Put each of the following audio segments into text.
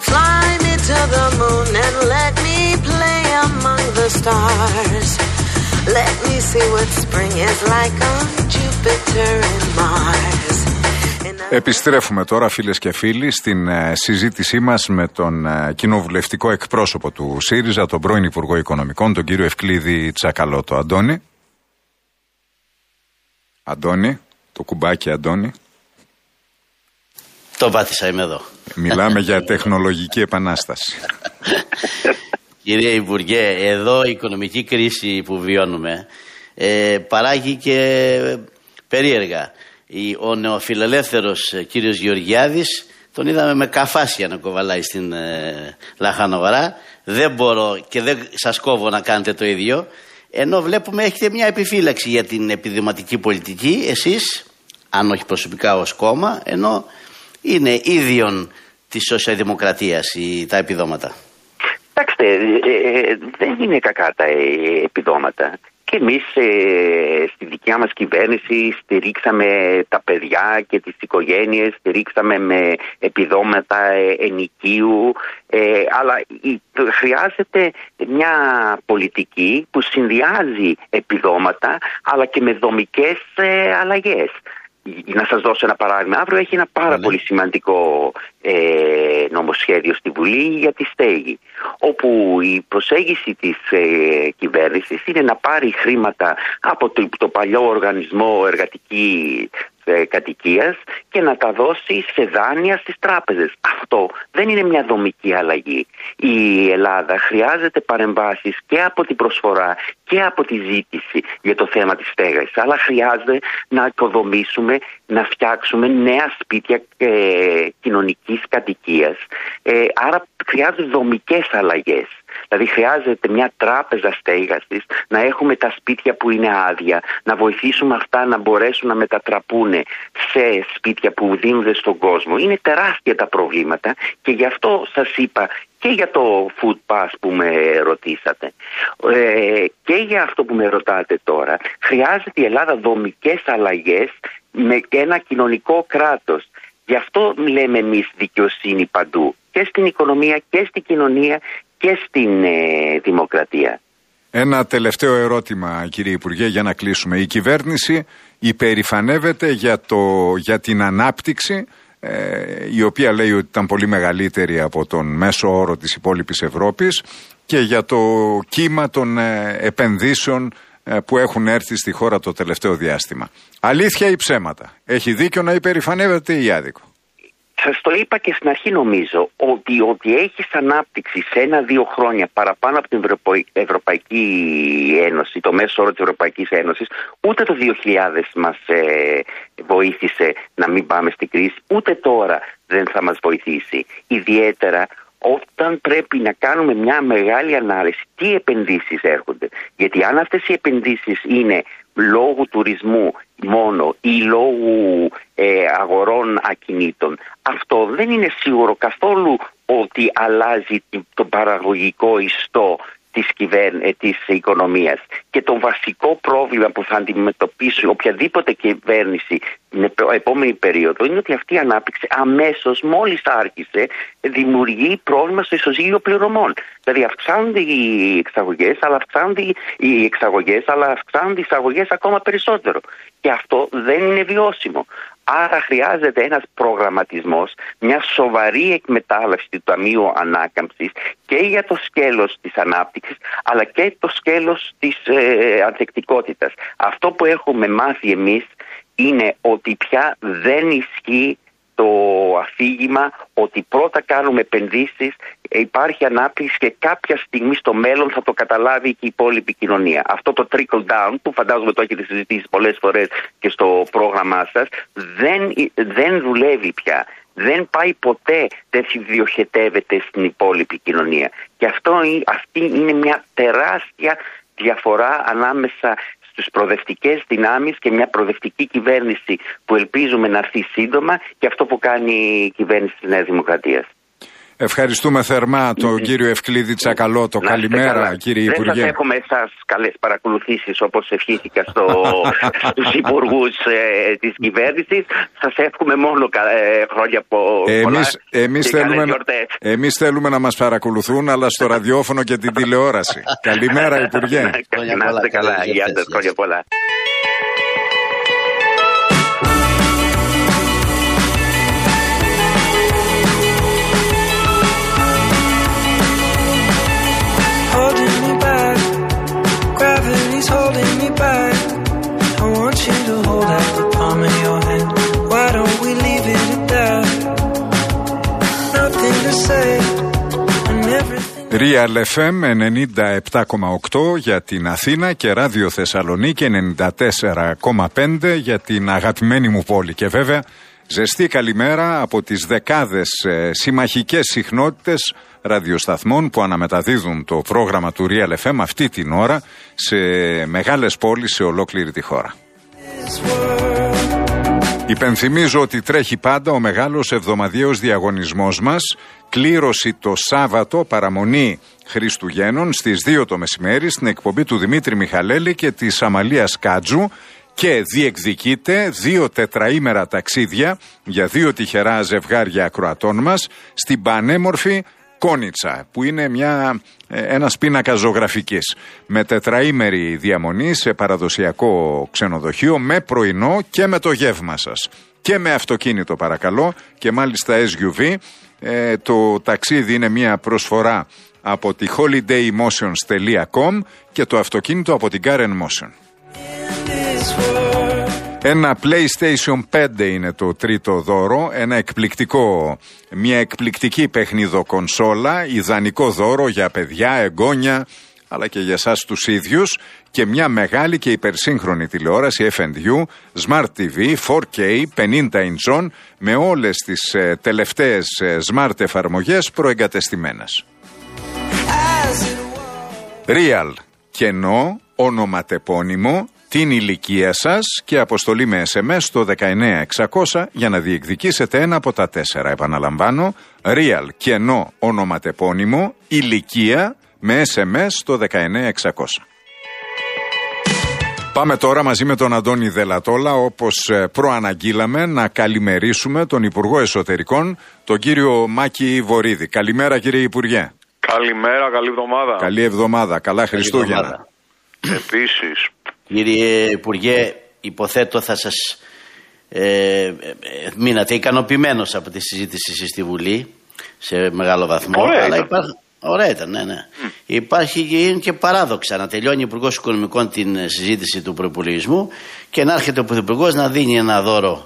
Fly me to the moon and let me play among the stars. Let me see what spring is like on Jupiter and Mars. Επιστρέφουμε τώρα, φίλες και φίλοι, στην συζήτησή μας με τον κοινοβουλευτικό εκπρόσωπο του ΣΥΡΙΖΑ, τον πρώην Υπουργό Οικονομικών, τον κύριο Ευκλήδη Τσακαλώτο. Αντώνη, το κουμπάκι, Αντώνη. Το πάτησα, είμαι εδώ. Μιλάμε για τεχνολογική επανάσταση. Κύριε Υπουργέ, εδώ η οικονομική κρίση που βιώνουμε παράγει και περίεργα. Ο νεοφιλελεύθερος κύριος Γεωργιάδης τον είδαμε με καφάσια να κοβαλάει στην Λαχανοβαρά. Δεν μπορώ και δεν σας κόβω να κάνετε το ίδιο. Ενώ βλέπουμε έχετε μια επιφύλαξη για την επιδοματική πολιτική εσείς, αν όχι προσωπικά ως κόμμα, ενώ είναι ίδιον της σοσιαλδημοκρατίας τα επιδόματα. Κοιτάξτε, δεν είναι κακά τα επιδόματα. Και εμείς στη δικιά μας κυβέρνηση στηρίξαμε τα παιδιά και τις οικογένειες, στηρίξαμε με επιδόματα ενοικίου, αλλά χρειάζεται μια πολιτική που συνδυάζει επιδόματα αλλά και με δομικές αλλαγές. Να σας δώσω ένα παράδειγμα. Αύριο έχει ένα πάρα πολύ σημαντικό νομοσχέδιο στη Βουλή για τη στέγη, όπου η προσέγγιση της κυβέρνησης είναι να πάρει χρήματα από το παλιό οργανισμό εργατική κατοικίας και να τα δώσει σε δάνεια στις τράπεζες. Αυτό δεν είναι μια δομική αλλαγή. Η Ελλάδα χρειάζεται παρεμβάσεις και από την προσφορά και από τη ζήτηση για το θέμα της στέγασης, αλλά χρειάζεται να οικοδομήσουμε, να φτιάξουμε νέα σπίτια κοινωνικής κατοικίας. Άρα χρειάζονται δομικές αλλαγές. Δηλαδή χρειάζεται μια τράπεζα στέγασης, να έχουμε τα σπίτια που είναι άδεια, να βοηθήσουμε αυτά να μπορέσουν να μετατραπούν σε σπίτια που δίνονται στον κόσμο. Είναι τεράστια τα προβλήματα και γι' αυτό σας είπα και για το food pass που με ρωτήσατε και για αυτό που με ρωτάτε τώρα. Χρειάζεται η Ελλάδα δομικές αλλαγές με ένα κοινωνικό κράτος. Γι' αυτό λέμε εμείς δικαιοσύνη παντού, και στην οικονομία και στην κοινωνία και στην δημοκρατία. Ένα τελευταίο ερώτημα, κύριε Υπουργέ, για να κλείσουμε. Η κυβέρνηση υπερηφανεύεται για την ανάπτυξη, η οποία λέει ότι ήταν πολύ μεγαλύτερη από τον μέσο όρο της υπόλοιπης Ευρώπης, και για το κύμα των επενδύσεων που έχουν έρθει στη χώρα το τελευταίο διάστημα. Αλήθεια ή ψέματα? Έχει δίκιο να υπερηφανεύεται ή άδικο? Σας το είπα και στην αρχή, νομίζω, ότι έχεις ανάπτυξη σε 1-2 χρόνια παραπάνω από την Ευρωπαϊκή Ένωση, το μέσο όρο της Ευρωπαϊκής Ένωσης. Ούτε το 2000 μας βοήθησε να μην πάμε στην κρίση, ούτε τώρα δεν θα μας βοηθήσει. Ιδιαίτερα όταν πρέπει να κάνουμε μια μεγάλη ανάλυση τι επενδύσεις έρχονται. Γιατί αν αυτές οι επενδύσεις είναι λόγω τουρισμού μόνο ή λόγω αγορών ακινήτων, αυτό δεν είναι σίγουρο καθόλου ότι αλλάζει τον παραγωγικό ιστό της οικονομίας. Και το βασικό πρόβλημα που θα αντιμετωπίσει οποιαδήποτε κυβέρνηση την επόμενη περίοδο είναι ότι αυτή η ανάπτυξη αμέσως, μόλις άρχισε, δημιουργεί πρόβλημα στο ισοζύγιο πληρωμών. Δηλαδή αυξάνονται οι εξαγωγές, αλλά αυξάνονται οι εισαγωγές ακόμα περισσότερο. Και αυτό δεν είναι βιώσιμο. Άρα χρειάζεται ένας προγραμματισμός, μια σοβαρή εκμετάλλευση του Ταμείου Ανάκαμψης και για το σκέλος της ανάπτυξης, αλλά και το σκέλος της ανθεκτικότητας. Αυτό που έχουμε μάθει εμείς είναι ότι πια δεν ισχύει το αφήγημα ότι πρώτα κάνουμε επενδύσεις, υπάρχει ανάπτυξη και κάποια στιγμή στο μέλλον θα το καταλάβει και η υπόλοιπη κοινωνία. Αυτό το trickle down που φαντάζομαι το έχετε συζητήσει πολλές φορές και στο πρόγραμμά σας, δεν δουλεύει πια. Δεν πάει ποτέ, δεν διοχετεύεται στην υπόλοιπη κοινωνία. Και αυτή είναι μια τεράστια διαφορά ανάμεσα στους προοδευτικές δυνάμεις και μια προοδευτική κυβέρνηση που ελπίζουμε να έρθει σύντομα, και αυτό που κάνει η κυβέρνηση της Νέας Δημοκρατίας. Ευχαριστούμε θερμά τον κύριο Ευκλήδη Τσακαλώτο. Καλημέρα, κύριε Υπουργέ. Δεν σας εύχομαι εσάς καλές παρακολουθήσεις όπως ευχήθηκα στους υπουργούς της κυβέρνησης. Σας εύχομαι μόνο χρόνια πολλά. Εμείς θέλουμε να μας παρακολουθούν, αλλά στο ραδιόφωνο και την τηλεόραση. Καλημέρα, Υπουργέ. Να είστε καλά. Γεια σας, χρόνια πολλά. Holding me back, gravity's holding me back. I want you to hold out the palm of your hand. Why don't we leave it at that? Nothing to say and everything. Real FM 97,8 για την Αθήνα και Ράδιο Θεσσαλονίκη 94,5 για την αγαπημένη μου πόλη. Και βέβαια ζεστή καλημέρα από τις δεκάδες συμμαχικές συχνότητες ραδιοσταθμών που αναμεταδίδουν το πρόγραμμα του Real FM αυτή την ώρα σε μεγάλες πόλεις σε ολόκληρη τη χώρα. Υπενθυμίζω ότι τρέχει πάντα ο μεγάλος εβδομαδιαίος διαγωνισμός μας, κλήρωση το Σάββατο, παραμονή Χριστουγέννων στις 2 το μεσημέρι στην εκπομπή του Δημήτρη Μιχαλέλη και της Αμαλίας Κάτζου. Και διεκδικείται 2 τετραήμερα ταξίδια για 2 τυχερά ζευγάρια ακροατών μας στην πανέμορφη Κόνιτσα, που είναι ένας πίνακας ζωγραφικής, με τετραήμερη διαμονή σε παραδοσιακό ξενοδοχείο, με πρωινό και με το γεύμα σας και με αυτοκίνητο παρακαλώ, και μάλιστα SUV. Το ταξίδι είναι μια προσφορά από τη holidaymotions.com και το αυτοκίνητο από την Car Motion. Ένα PlayStation 5 είναι το τρίτο δώρο, μια εκπληκτική παιχνιδοκονσόλα, ιδανικό δώρο για παιδιά, εγγόνια, αλλά και για εσάς τους ίδιους, και μια μεγάλη και υπερσύγχρονη τηλεόραση FNU, Smart TV, 4K, 50 inch, με όλες τις τελευταίες smart εφαρμογές προεγκατεστημένες. Real, κενό, ονοματεπώνυμο, την ηλικία σας και αποστολή με SMS στο 19600 για να διεκδικήσετε ένα από τα 4. Επαναλαμβάνω, Real, κενό, ονοματεπώνυμο, ηλικία με SMS στο 19600. Πάμε τώρα μαζί με τον Αντώνη Δελατόλα, όπως προαναγγείλαμε, να καλημερίσουμε τον Υπουργό Εσωτερικών, τον κύριο Μάκη Βορίδη. Καλημέρα, κύριε Υπουργέ. Καλημέρα, καλή εβδομάδα. Καλή εβδομάδα, καλά Χριστούγεννα. Επίσης. Κύριε Υπουργέ, υποθέτω θα σας μείνατε ικανοποιημένος από τη συζήτηση στη Βουλή σε μεγάλο βαθμό. Ωραία ήταν, ναι. Υπάρχει και παράδοξα να τελειώνει ο Υπουργός Οικονομικών την συζήτηση του προϋπολογισμού και να έρχεται ο Πρωθυπουργός να δίνει ένα δώρο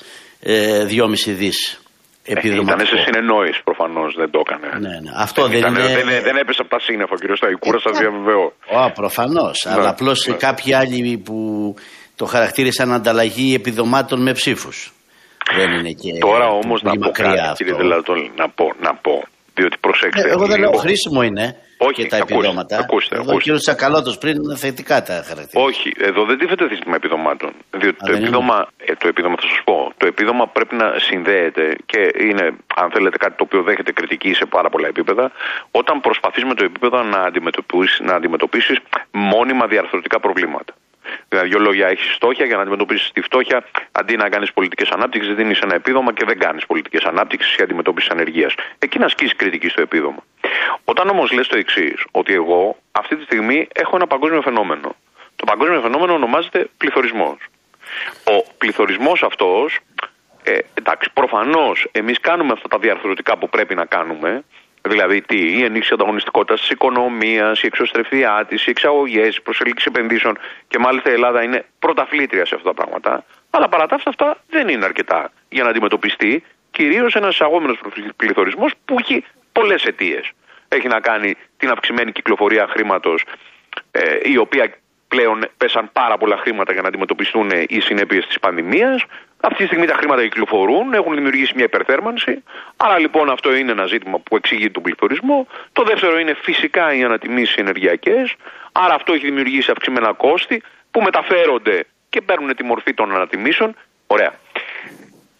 2,5 δις. Ήταν σε συνεννόηση προφανώς, δεν το έκανε. Ναι. Αυτό δεν έπεσε από τα σύννεφα, κύριο Σταϊκούρα, σας διαβεβαιώ. Προφανώς. Αλλά απλώς κάποιοι άλλοι που το χαρακτήρισαν ανταλλαγή επιδομάτων με ψήφους. Δεν είναι και. Τώρα όμως να πω κάτι, κύριε Δελατόλη, να πω. Διότι προσέξτε. Εγώ δεν λέω χρήσιμο είναι. Όχι, και τα επιδόματα. Ακούστε. Ο κ. Τσακαλώτος πριν είναι θετικά τα χαρακτηριστικά. Όχι, εδώ δεν τίθεται σύστημα επιδομάτων. Διότι το επίδομα, θα σας πω, το επίδομα πρέπει να συνδέεται και είναι, αν θέλετε, κάτι το οποίο δέχεται κριτική σε πάρα πολλά επίπεδα, όταν προσπαθείς με το επίπεδο να αντιμετωπίσεις μόνιμα διαρθρωτικά προβλήματα. Δηλαδή, δύο λόγια, έχεις στόχια για να αντιμετωπίσεις τη φτώχεια. Αντί να κάνεις πολιτικές ανάπτυξης, δίνεις ένα επίδομα και δεν κάνεις πολιτικές ανάπτυξης για αντιμετώπιση ανεργίας. Εκεί να ασκήσεις κριτική στο επίδομα. Όταν όμως λες το εξής, ότι εγώ αυτή τη στιγμή έχω ένα παγκόσμιο φαινόμενο. Το παγκόσμιο φαινόμενο ονομάζεται πληθωρισμός. Ο πληθωρισμός αυτός, εντάξει, προφανώς εμείς κάνουμε αυτά τα διαρθρωτικά που πρέπει να κάνουμε. Δηλαδή, η ενίσχυση ανταγωνιστικότητας της οικονομίας, η εξωστρεφιά της, οι εξαγωγές, η προσέλκυση επενδύσεων, και μάλιστα η Ελλάδα είναι πρωταθλήτρια σε αυτά τα πράγματα. Αλλά παρά τα αυτά δεν είναι αρκετά για να αντιμετωπιστεί κυρίως ένας εισαγόμενος πληθωρισμός που έχει πολλές αιτίες. Έχει να κάνει την αυξημένη κυκλοφορία χρήματος, η οποία πλέον πέσαν πάρα πολλά χρήματα για να αντιμετωπιστούν οι συνέπειες της πανδημίας. Αυτή τη στιγμή τα χρήματα κυκλοφορούν, έχουν δημιουργήσει μια υπερθέρμανση. Άρα λοιπόν αυτό είναι ένα ζήτημα που εξηγεί τον πληθωρισμό. Το δεύτερο είναι φυσικά οι ανατιμήσεις ενεργειακές. Άρα αυτό έχει δημιουργήσει αυξημένα κόστη που μεταφέρονται και παίρνουν τη μορφή των ανατιμήσεων. Ωραία.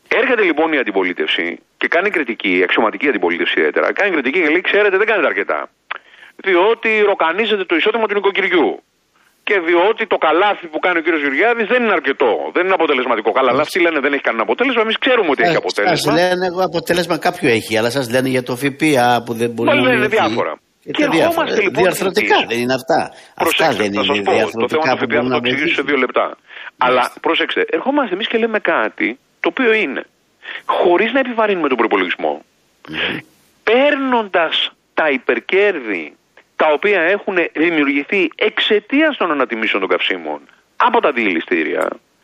Έρχεται λοιπόν η αντιπολίτευση και κάνει κριτική, η αξιωματική αντιπολίτευση ιδιαίτερα, κάνει κριτική και λέει: ξέρετε, δεν κάνετε αρκετά. Διότι ροκανίζεται το εισόδημα του νοικοκυριού. Και διότι το καλάθι που κάνει ο κύριος Γεωργιάδης δεν είναι αρκετό, δεν είναι αποτελεσματικό. Καλά, αλλά αυτοί λένε δεν έχει κανένα αποτέλεσμα. Εμείς ξέρουμε ότι έχει αποτέλεσμα. Σας λένε αποτέλεσμα κάποιο έχει, αλλά σας λένε για το ΦΠΑ που δεν μπορεί να λένε διάφορα. Και ερχόμαστε λοιπόν. Διαρθρωτικά δεν είναι αυτά. Προσέξτε, αυτά δεν θα σας πω. Το θέμα του ΦΠΑ θα το εξηγήσω σε 2 λεπτά. Αλλά προσέξτε, ερχόμαστε εμείς και λέμε κάτι το οποίο είναι χωρίς να επιβαρύνουμε τον προϋπολογισμό, παίρνοντας τα υπερκέρδη τα οποία έχουν δημιουργηθεί εξαιτίας των ανατιμήσεων των καυσίμων από τα διελιστήρια,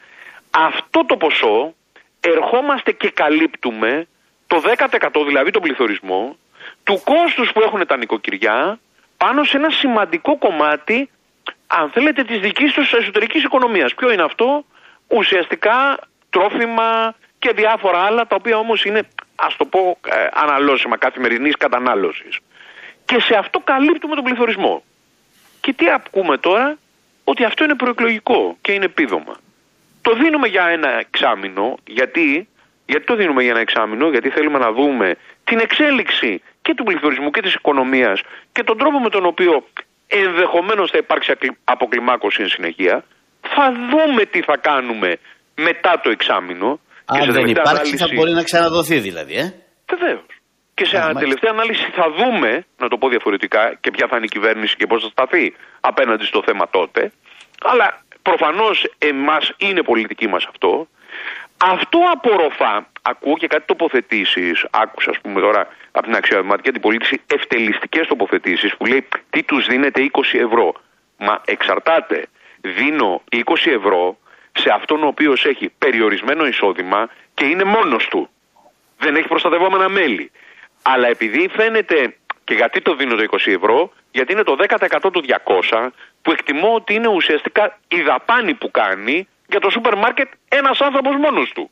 αυτό το ποσό ερχόμαστε και καλύπτουμε το 10%, δηλαδή τον πληθωρισμό, του κόστους που έχουν τα νοικοκυριά πάνω σε ένα σημαντικό κομμάτι, αν θέλετε, της δικής τους εσωτερικής οικονομίας. Ποιο είναι αυτό? Ουσιαστικά τρόφιμα και διάφορα άλλα, τα οποία όμως είναι, ας το πω, αναλώσιμα καθημερινής κατανάλωσης. Και σε αυτό καλύπτουμε τον πληθωρισμό. Και τι ακούμε τώρα? Ότι αυτό είναι προεκλογικό και είναι επίδομα. Το δίνουμε για ένα εξάμηνο. Γιατί το δίνουμε για ένα εξάμηνο? Γιατί θέλουμε να δούμε την εξέλιξη και του πληθωρισμού και της οικονομίας και τον τρόπο με τον οποίο ενδεχομένως θα υπάρξει αποκλιμάκωση εν συνεχεία. Θα δούμε τι θα κάνουμε μετά το εξάμηνο. Αν δεν υπάρξει ανάλυση, θα μπορεί να ξαναδοθεί δηλαδή. Βεβαίως. Και σε τελευταία ανάλυση θα δούμε, να το πω διαφορετικά, και ποια θα είναι η κυβέρνηση και πώς θα σταθεί απέναντι στο θέμα τότε. Αλλά προφανώς εμάς είναι πολιτική μας αυτό. Αυτό απορροφά, ακούω και κάτι τοποθετήσεις, άκουσα ας πούμε τώρα από την αξιωματική αντιπολίτευση ευτελιστικές τοποθετήσεις που λέει τι τους δίνετε 20 ευρώ. Μα εξαρτάται, δίνω 20 ευρώ σε αυτόν ο οποίος έχει περιορισμένο εισόδημα και είναι μόνος του. Δεν έχει προστατευόμενα μέλη. Αλλά επειδή φαίνεται, και γιατί το δίνω το 20 ευρώ, γιατί είναι το 10% του 200 που εκτιμώ ότι είναι ουσιαστικά η δαπάνη που κάνει για το σούπερ μάρκετ ένας άνθρωπος μόνος του.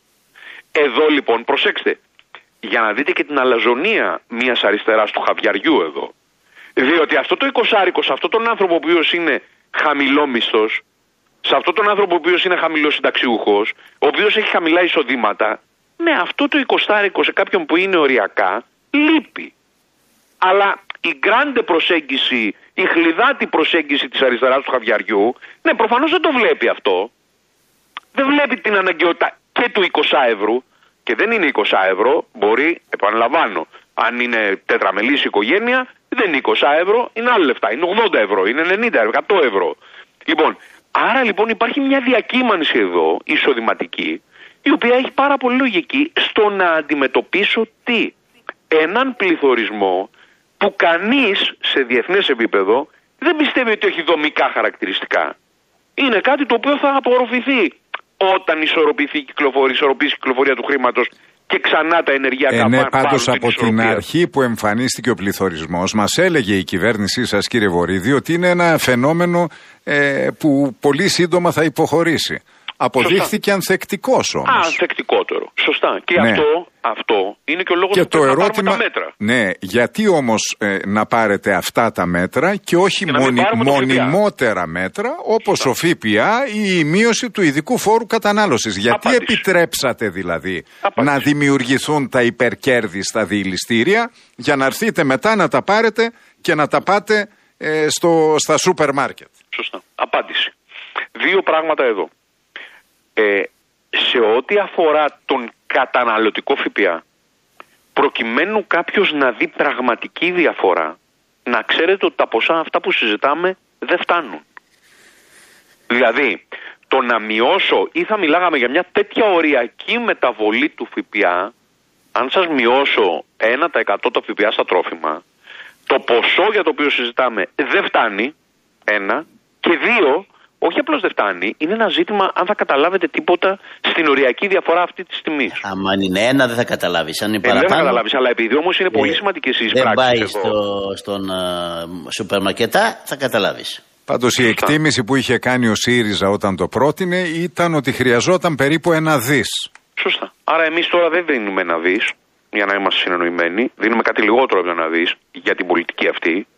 Εδώ λοιπόν, προσέξτε, για να δείτε και την αλαζονία μιας αριστεράς του χαβιαριού εδώ. Διότι αυτό το 20άρικο, σε αυτόν τον άνθρωπο ο οποίος είναι χαμηλόμισθος, σε αυτόν τον άνθρωπο ο οποίος είναι χαμηλοσυνταξιούχος, ο οποίος έχει χαμηλά εισοδήματα, ναι, αυτό το 20άρικο σε κάποιον που είναι οριακά λείπει. Αλλά η γκράντε προσέγγιση, η χλιδάτη προσέγγιση της αριστεράς του χαβιαριού, ναι, προφανώς δεν το βλέπει αυτό. Δεν βλέπει την αναγκαιότητα και του 20 ευρώ. Και δεν είναι 20 ευρώ, μπορεί, επαναλαμβάνω, αν είναι τετραμελής οικογένεια, δεν είναι 20 ευρώ, είναι άλλα λεφτά, είναι 80 ευρώ, είναι 90, 100 ευρώ. Λοιπόν, άρα λοιπόν υπάρχει μια διακύμανση εδώ, εισοδηματική, η οποία έχει πάρα πολύ λογική στο να αντιμετωπίσω τι? Έναν πληθωρισμό που κανείς σε διεθνές επίπεδο δεν πιστεύει ότι έχει δομικά χαρακτηριστικά. Είναι κάτι το οποίο θα απορροφηθεί όταν ισορροπηθεί η κυκλοφορία του χρήματος και ξανά τα ενεργειακά ναι, πάντως από την αρχή που εμφανίστηκε ο πληθωρισμός μας έλεγε η κυβέρνησή σας, κύριε Βορίδη, ότι είναι ένα φαινόμενο που πολύ σύντομα θα υποχωρήσει. Αποδείχθηκε ανθεκτικός όμως. Ανθεκτικότερο. Σωστά. Και ναι. αυτό είναι και ο λόγος που πρέπει να πάρουμε τα μέτρα. Ναι, γιατί όμως να πάρετε αυτά τα μέτρα και όχι μονιμότερα μέτρα όπως ο ΦΠΑ ή η μείωση του ειδικού φόρου κατανάλωσης. Γιατί επιτρέψατε δηλαδή να δημιουργηθούν τα υπερκέρδη στα διελιστήρια για να έρθετε μετά να τα πάρετε και να τα πάτε στα σούπερ μάρκετ. Σωστά. Απάντηση. 2 πράγματα εδώ. Σε ό,τι αφορά τον καταναλωτικό ΦΠΑ, προκειμένου κάποιος να δει πραγματική διαφορά, να ξέρετε ότι τα ποσά αυτά που συζητάμε δεν φτάνουν. Δηλαδή, το να μειώσω ή θα μιλάγαμε για μια τέτοια οριακή μεταβολή του ΦΠΑ, αν σας μειώσω 1% το ΦΠΑ στα τρόφιμα, το ποσό για το οποίο συζητάμε δεν φτάνει, 1, και 2, όχι απλώς δεν φτάνει, είναι ένα ζήτημα αν θα καταλάβετε τίποτα στην οριακή διαφορά αυτή τη τιμή. Αν είναι 1 δεν θα καταλάβεις, αν είναι παραπάνω. Δεν θα καταλάβεις, αλλά επειδή όμως είναι πολύ σημαντικές οι εισπράξεις. Δεν πάει στον σούπερ μαρκετά, θα καταλάβεις. Πάντως η εκτίμηση που είχε κάνει ο ΣΥΡΙΖΑ όταν το πρότεινε ήταν ότι χρειαζόταν περίπου 1 δις. Σωστά. Άρα εμείς τώρα δεν δίνουμε 1 δις, για να είμαστε συνεννοημένοι. Δίνουμε κάτι λιγότερο από 1 δις για την πολιτική αυτή.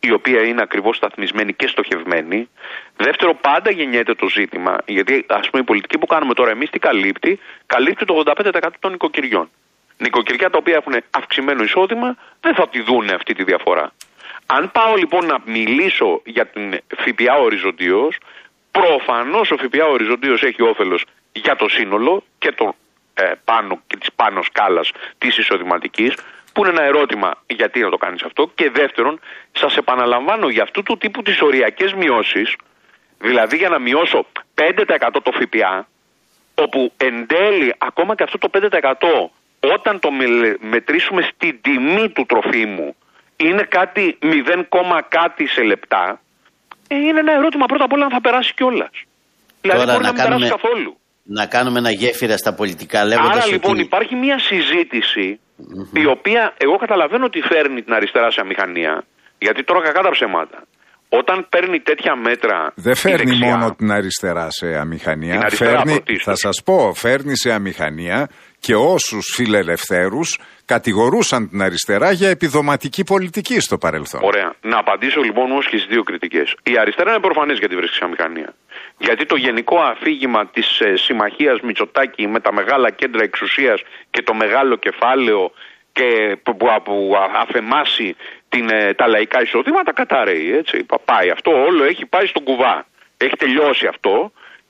η οποία είναι ακριβώς σταθμισμένη και στοχευμένη. Δεύτερο, πάντα γεννιέται το ζήτημα, γιατί ας πούμε η πολιτική που κάνουμε τώρα εμείς τι καλύπτει? Καλύπτει το 85% των νοικοκυριών. Νοικοκυριά τα οποία έχουν αυξημένο εισόδημα δεν θα τη δούνε αυτή τη διαφορά. Αν πάω λοιπόν να μιλήσω για την ΦΠΑ οριζοντίως, προφανώς ο ΦΠΑ οριζοντίως έχει όφελος για το σύνολο και το πάνω και της πάνω σκάλας της εισοδηματικής, που είναι ένα ερώτημα γιατί να το κάνεις αυτό. Και δεύτερον, σας επαναλαμβάνω, για αυτού του τύπου τις οριακές μειώσεις, δηλαδή για να μειώσω 5% το ΦΠΑ, όπου εν τέλει ακόμα και αυτό το 5% όταν το μετρήσουμε στην τιμή του τροφίμου είναι κάτι 0, κάτι σε λεπτά, είναι ένα ερώτημα πρώτα απ' όλα αν θα περάσει κιόλας. Δηλαδή μπορεί να μην περάσει καθόλου. Να κάνουμε ένα γέφυρα στα πολιτικά λέγοντας. Άρα λοιπόν υπάρχει μια συζήτηση η οποία εγώ καταλαβαίνω ότι φέρνει την αριστερά σε αμηχανία, γιατί τώρα κακά τα ψέματα. Όταν παίρνει τέτοια μέτρα. Δεν φέρνει μόνο την αριστερά σε αμηχανία. Θα σας πω, φέρνει σε αμηχανία και όσους φιλελευθέρους κατηγορούσαν την αριστερά για επιδοματική πολιτική στο παρελθόν. Ωραία. Να απαντήσω λοιπόν όμως και στις δύο κριτικές. Η αριστερά είναι προφανές γιατί βρίσκει σε αμηχανία. Γιατί το γενικό αφήγημα της συμμαχίας Μητσοτάκη με τα μεγάλα κέντρα εξουσίας και το μεγάλο κεφάλαιο και που αφεμάσει τα λαϊκά εισοδήματα καταραίει, έτσι. Πάει αυτό, όλο έχει πάει στον κουβά. Έχει τελειώσει αυτό.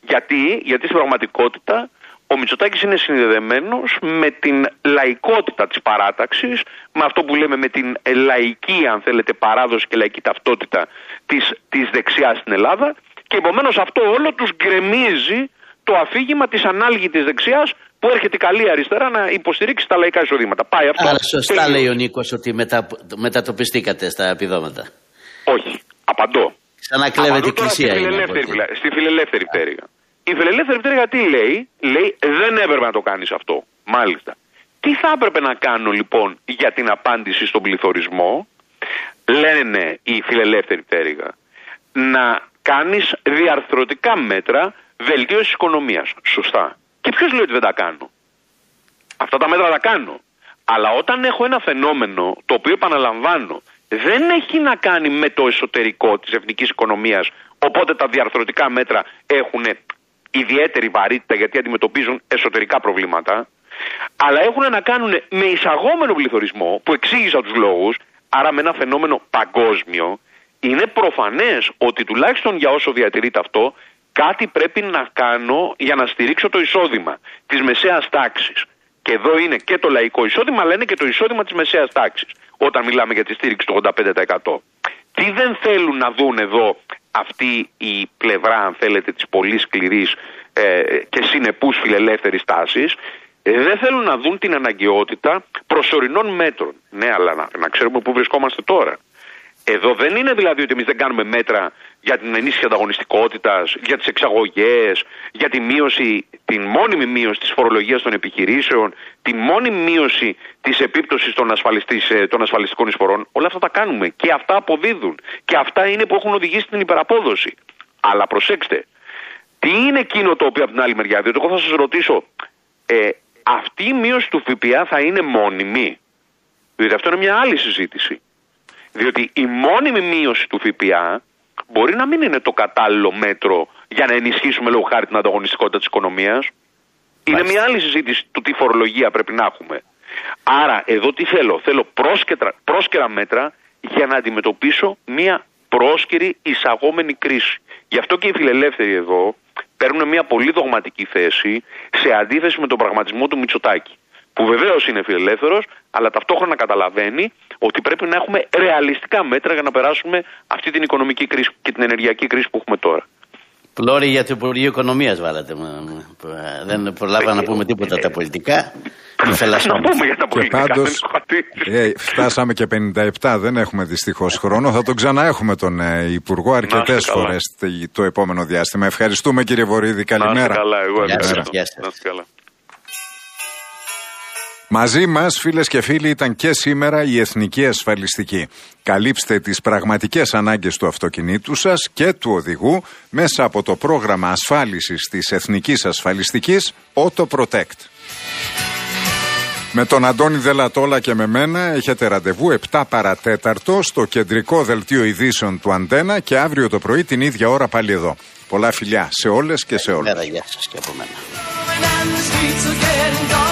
Γιατί στην πραγματικότητα ο Μητσοτάκης είναι συνδεδεμένος με την λαϊκότητα της παράταξης, με αυτό που λέμε με την λαϊκή, αν θέλετε, παράδοση και λαϊκή ταυτότητα της δεξιάς στην Ελλάδα, και επομένως αυτό όλο τους γκρεμίζει το αφήγημα της ανάλγητης δεξιάς που έρχεται η καλή αριστερά να υποστηρίξει τα λαϊκά εισοδήματα. Πάει αυτό. Άρα σωστά λέει ο Νίκος ότι μετατοπιστήκατε στα επιδόματα. Όχι. Απαντώ. Ξανακλέβεται η εκκλησία. Στη φιλελεύθερη πτέρυγα. Η φιλελεύθερη πτέρυγα τι λέει? Λέει δεν έπρεπε να το κάνεις αυτό. Μάλιστα. Τι θα έπρεπε να κάνω λοιπόν για την απάντηση στον πληθωρισμό? Λένε η φιλελεύθερη πτέρυγα να κάνεις διαρθρωτικά μέτρα βελτίωσης της οικονομίας. Σωστά. Και ποιος λέει ότι δεν τα κάνω? Αυτά τα μέτρα τα κάνω. Αλλά όταν έχω ένα φαινόμενο το οποίο, επαναλαμβάνω, δεν έχει να κάνει με το εσωτερικό της εθνικής οικονομίας, οπότε τα διαρθρωτικά μέτρα έχουν ιδιαίτερη βαρύτητα γιατί αντιμετωπίζουν εσωτερικά προβλήματα, αλλά έχουν να κάνουν με εισαγόμενο πληθωρισμό που εξήγησα τους λόγους, άρα με ένα φαινόμενο παγκόσμιο, είναι προφανές ότι τουλάχιστον για όσο διατηρείται αυτό, κάτι πρέπει να κάνω για να στηρίξω το εισόδημα της μεσαίας τάξης. Και εδώ είναι και το λαϊκό εισόδημα, αλλά είναι και το εισόδημα της μεσαίας τάξης, όταν μιλάμε για τη στήριξη του 85%. Τι δεν θέλουν να δουν εδώ αυτή η πλευρά, αν θέλετε, της πολύ σκληρής και συνεπούς φιλελεύθερης τάσης? Δεν θέλουν να δουν την αναγκαιότητα προσωρινών μέτρων. Ναι, αλλά να ξέρουμε πού βρισκόμαστε τώρα. Εδώ δεν είναι δηλαδή ότι εμείς δεν κάνουμε μέτρα για την ενίσχυση ανταγωνιστικότητας, για τις εξαγωγές, για την μόνιμη μείωση της φορολογίας των επιχειρήσεων, τη μόνιμη μείωση της επίπτωσης των ασφαλιστικών εισφορών. Όλα αυτά τα κάνουμε και αυτά αποδίδουν. Και αυτά είναι που έχουν οδηγήσει στην υπεραπόδοση. Αλλά προσέξτε, τι είναι εκείνο το οποίο από την άλλη μεριά? Διότι εγώ θα σας ρωτήσω, αυτή η μείωση του ΦΠΑ θα είναι μόνιμη? Διότι αυτό είναι μια άλλη συζήτηση. Διότι η μόνιμη μείωση του ΦΠΑ μπορεί να μην είναι το κατάλληλο μέτρο για να ενισχύσουμε λόγω χάρη την ανταγωνιστικότητα της οικονομίας. Είναι μια άλλη συζήτηση του τι φορολογία πρέπει να έχουμε. Άρα εδώ τι θέλω? Θέλω πρόσκαιρα μέτρα για να αντιμετωπίσω μια πρόσκαιρη εισαγόμενη κρίση. Γι' αυτό και οι φιλελεύθεροι εδώ παίρνουν μια πολύ δογματική θέση σε αντίθεση με τον πραγματισμό του Μητσοτάκη, που βεβαίως είναι φιλελεύθερος, αλλά ταυτόχρονα καταλαβαίνει ότι πρέπει να έχουμε ρεαλιστικά μέτρα για να περάσουμε αυτή την οικονομική κρίση και την ενεργειακή κρίση που έχουμε τώρα. Πλώρη για το Υπουργείο Οικονομίας βάλατε. Δεν προλάβα να πούμε τίποτα τα πολιτικά. Να πούμε για τα πολιτικά. Και πάντως, φτάσαμε και 57, δεν έχουμε δυστυχώς χρόνο. Θα τον ξαναέχουμε τον Υπουργό αρκετές φορές το επόμενο διάστημα. Ευχαριστούμε κύριε Βορίδη, καλημέρα. Γεια σας. Μαζί μας, φίλες και φίλοι, ήταν και σήμερα η Εθνική Ασφαλιστική. Καλύψτε τις πραγματικές ανάγκες του αυτοκινήτου σας και του οδηγού μέσα από το πρόγραμμα ασφάλισης της Εθνικής Ασφαλιστικής Auto Protect. Με τον Αντώνη Δελατόλα και με μένα έχετε ραντεβού 7 παρατέταρτο στο κεντρικό δελτίο ειδήσεων του Αντένα και αύριο το πρωί την ίδια ώρα πάλι εδώ. Πολλά φιλιά σε όλες και σε όλους. Γεια σας και από μένα.